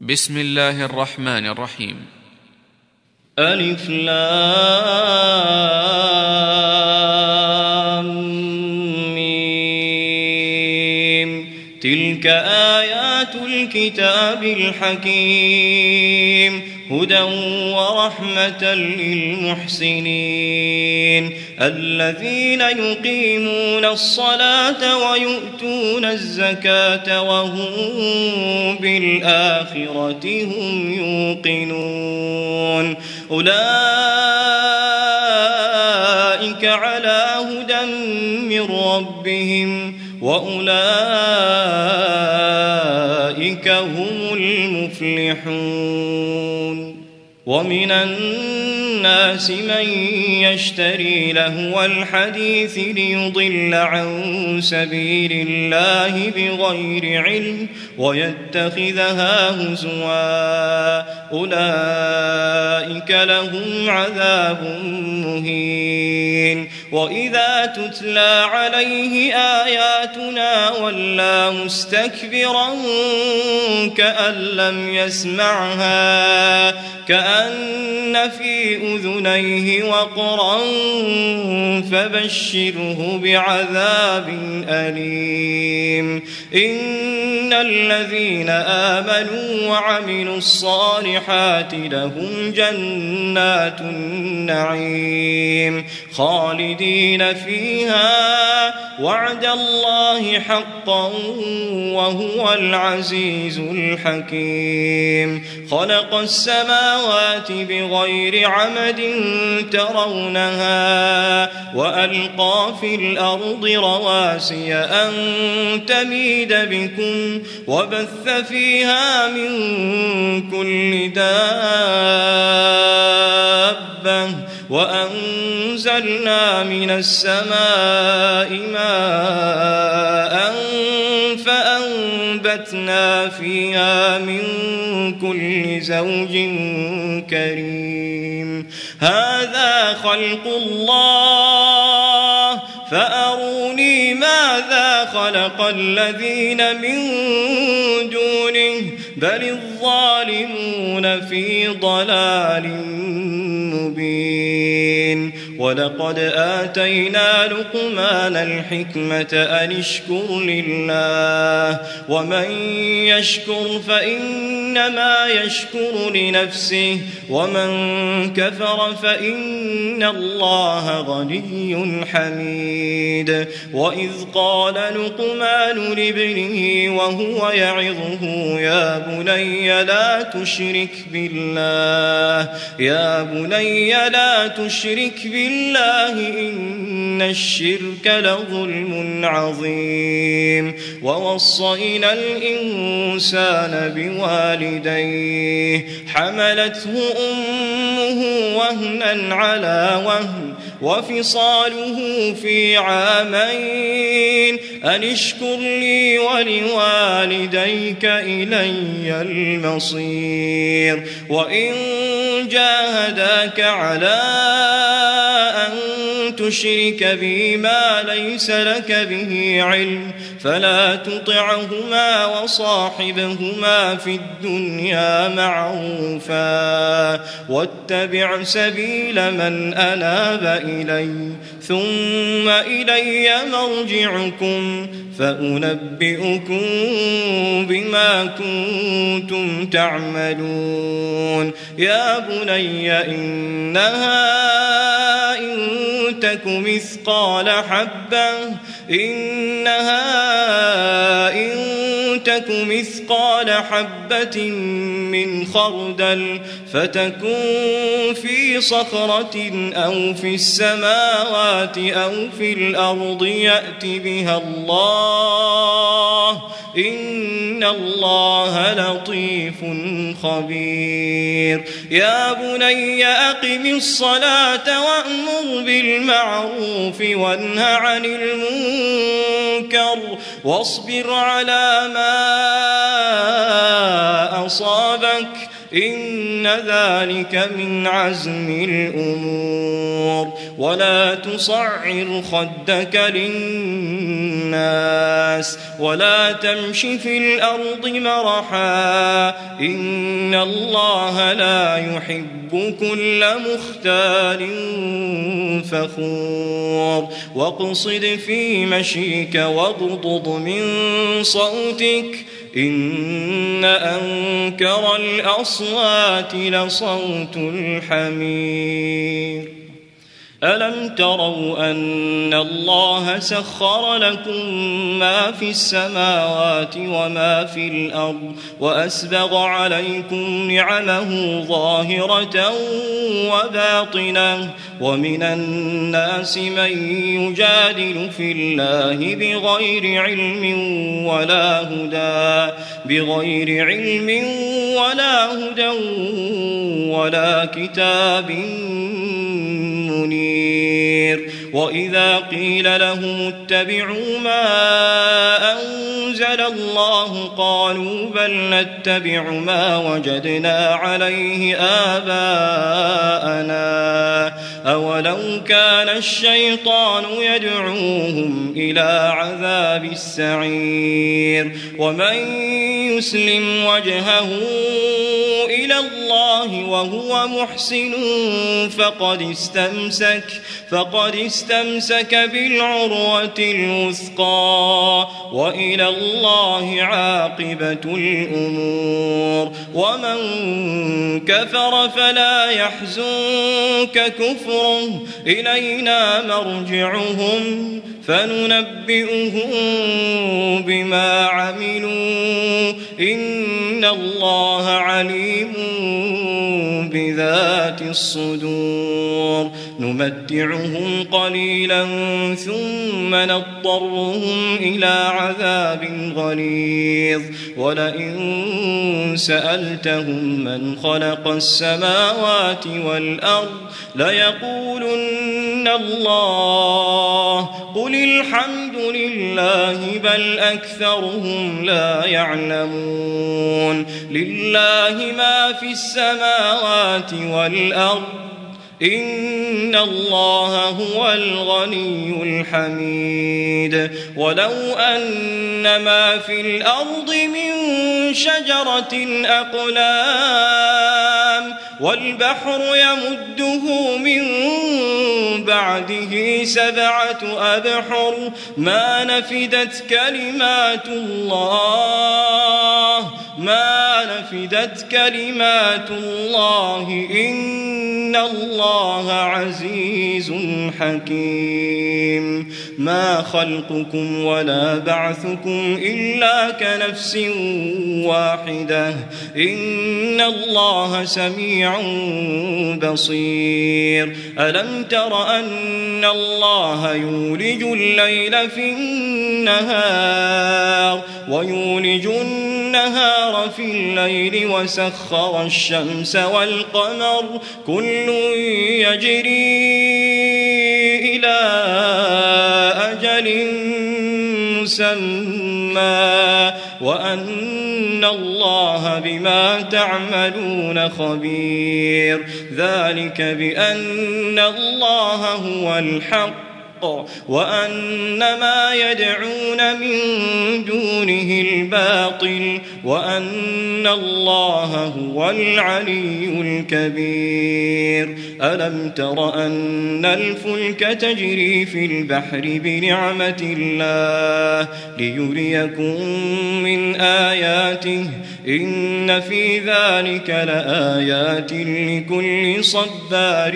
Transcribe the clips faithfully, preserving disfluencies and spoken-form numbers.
بسم الله الرحمن الرحيم. ألف لام ميم. تلك آيات الكتاب الحكيم هدى ورحمة للمحسنين الذين يقيمون الصلاة ويؤتون الزكاة وهم بالآخرة هم يوقنون أولئك على هدى من ربهم وأولئك هم المفلحون. ومن الناس من يشتري لهو الحديث ليضل عن سبيل الله بغير علم ويتخذها هزوا أولئك لهم عذاب مهين. وإذا تتلى عليه آياتنا ولى مستكبرا كأن لم يسمعها كأن في أذنيه وقرا فبشره بعذاب أليم. إن الذين آمنوا وعملوا الصالحات لهم جنات النعيم خالدين فيها وعد الله حقا وهو العزيز الحكيم. خلق السماوات بغير عمد ترونها وألقى في الأرض رواسي أن تميد بكم وبث فيها من كل دابة وأنزلنا من السماء ماء فأنبتنا فيها من كل زوج كريم. هذا خلق الله فأروني ماذا خلق الذين من دونه بل الظالمون في ضلال مبين. ولقد آتينا لقمان الحكمة أن اشكر لله ومن يشكر فإنما يشكر لنفسه ومن كفر فإن الله غني حميد. وإذ قال لقمان لابنه وهو يعظه يا بني لا تشرك بالله يا بني لا تشرك بالله إن الشرك لظلم عظيم. ووصينا الإنسان بوالديه حملته أمه وهنا على وهن وفصاله في عامين أن اشكر لي ولوالديك إلي المصير. وإن جاهداك على أن تشرك بي ما ليس لك به علم فلا تطعهما وصاحبهما في الدنيا معروفا واتبع سبيل من أناب إلي ثم إلي مرجعكم فأنبئكم بما كنتم تعملون. يا بني إنها إن تك مثقال حبة إنها إن تك مثقال حبة من خردل فتكون في صخرة أو في السماوات أو في الأرض يأت بها الله إن الله لطيف خبير. يا بني أقم الصلاة وأمر بالمعروف وانه عن المنكر واصبر على ما أصابك إن ذلك من عزم الأمور ولا تصعر خدك للناس ولا تمش في الأرض مرحا إن الله لا يحب كل مختال فخور واقصد في مشيك واغضض من صوتك إن أنكر الأصوات لصوت الحمير ألم تروا أن الله سخر لكم ما في السماوات وما في الأرض وأسبغ عليكم نعمه ظاهرة وباطنة ومن الناس من يجادل في الله بغير علم ولا هدى بغير علم ولا هدى ولا كتاب منير وإذا قيل لهم اتبعوا ما أنزل الله قالوا بل نتبع ما وجدنا عليه آباءنا أولو كان الشيطان يدعوهم إلى عذاب السعير ومن يسلم وجهه إلى الله وهو محسن فقد استمسك فقد استمسك بالعروة الوثقى وإلى الله عاقبة الأمور ومن كفر فلا يحزنك كفره إلينا مرجعهم فننبئهم بما عملوا إن الله عليم بذات الصدور نمتعهم قليلا ثم نضطرهم إلى عذاب غليظ ولئن سألتهم من خلق السماوات والأرض ليقولن الله قل الحمد لله بل أكثرهم لا يعلمون لله ما في السماوات والأرض إن الله هو الغني الحميد ولو أن ما في الأرض من شجرة أقلام والبحر يمده من بعده سبعة أبحر ما نفدت كلمات الله ما نفدت كلمات الله إن الله عزيز حكيم ما خلقكم ولا بعثكم إلا كنفس واحدة إن الله سميع بصير ألم تر أن الله يولج الليل في النهار ويولج النهار في الليل وسخر الشمس والقمر كل يجري إلى أجل مسمى وأن الله بما تعملون خبير ذلك بأن الله هو الحق وأن ما يدعون من دونه الباطل وأن الله هو العلي الكبير ألم تر أن الفلك تجري في البحر بنعمة الله ليريكم من آياته إن في ذلك لآيات لكل صبار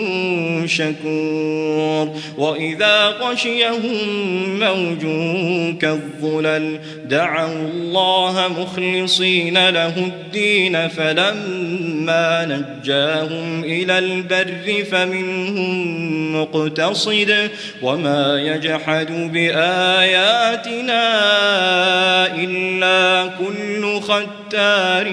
شكور وإذا غشيهم موج كالظلل دعوا الله مخلصين له الدين فلما نجاهم إلى البر فمنهم مقتصد وما يجحد بآياتنا إلا كل ختار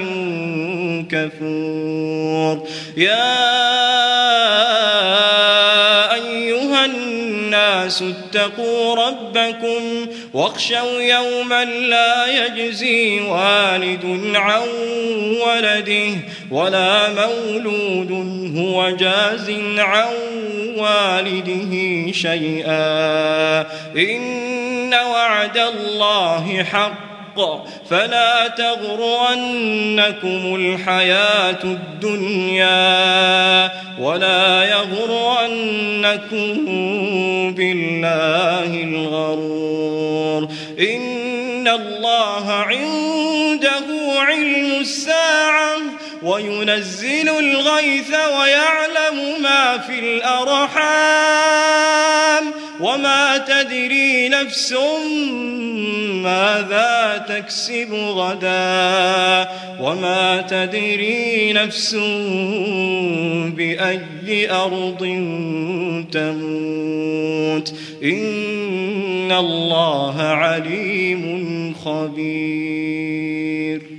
كفور يا الناس اتقوا ربكم واخشوا يوما لا يجزي والد عن ولده ولا مولود هو جاز عن والده شيئا إن وعد الله حق فلا تغرنكم الحياة الدنيا ولا يغرنكم بالله الغرور إن الله عنده علم الساعة وينزل الغيث ويعلم ما في الأرحام وما تدري نفس ماذا تكسب غدا وما تدري نفس بأي أرض تموت إن الله عليم خبير.